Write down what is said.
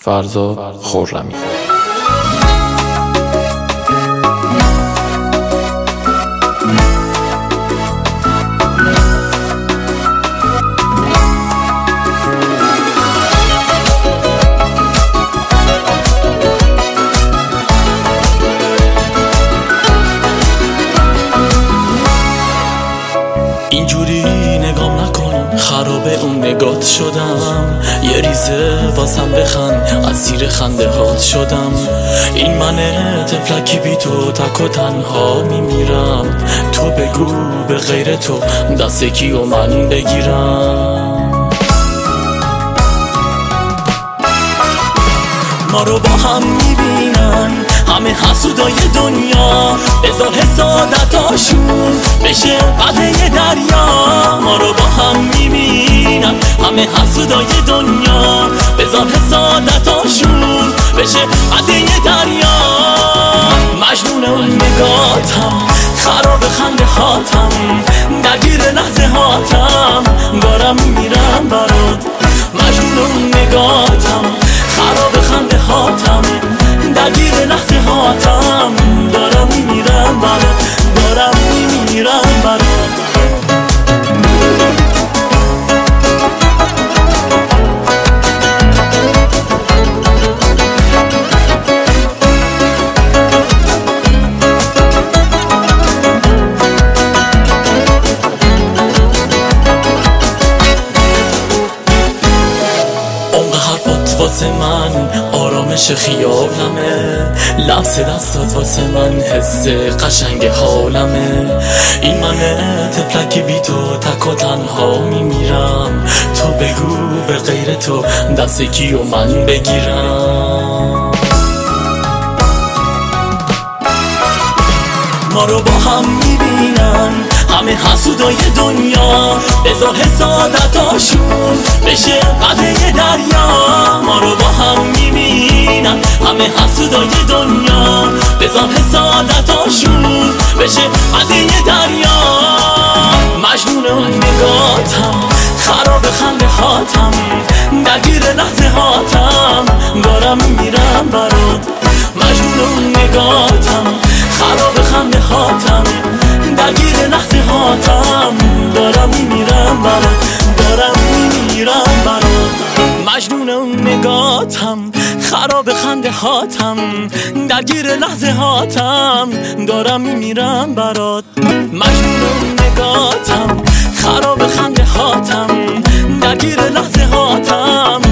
فرزاد خرمی. اینجوری نگام نکن، خراب اون نگات شدم. یه ریزه واسم بخند، از زیر خنده هات شدم. این منه طفلکی بی تو، تک و تنها میمیرم. تو بگو به غیر تو دست کی و من بگیرم. ما رو با هم میبینن همه حسودای دنیا، بذار حسادتاشون بشه قطعه دریا. ما رو با هم میبینن همه حسودای دنیا، بذار حسادتاشون بشه قطعه دریا. مجنون اون نگاتم، خراب خنده هاتم، درگیر لحظه هاتم، دارم میرم برات. مجنون اون نگاتم، خراب خنده هاتم، درگیر لحظه هاتم، دارم میمیرم برات، دارم میمیرم برات. واسه من آرامش خیالمه، لمس دستات واسه من حس قشنگ حالمه. این منه طفلکی بی تو، تک و تنها میمیرم. تو بگو به غیر تو دست کی و من بگیرم. ما رو با هم میبینن همه حسودای دنیا، بذار حسادتاشون بشه قطعه دریا. ما رو با هم میبینن همه حسودای دنیا، بذار حسادتاشون بشه قطعه دریا. مجنون اون نگاتم، خراب خنده هاتم، درگیر لحظه هاتم، دارم میرم برات. مجنون اون نگاتم، خراب خنده هاتم، درگیر لحظه هاتم، دارم میمیرم برات، دارم میمیرم برات. مجنون اون نگاتم، خراب خنده هاتم، درگیر لحظه هاتم، دارم میمیرم برات. مجنون اون نگاتم، خراب خنده هاتم، درگیر لحظه هاتم،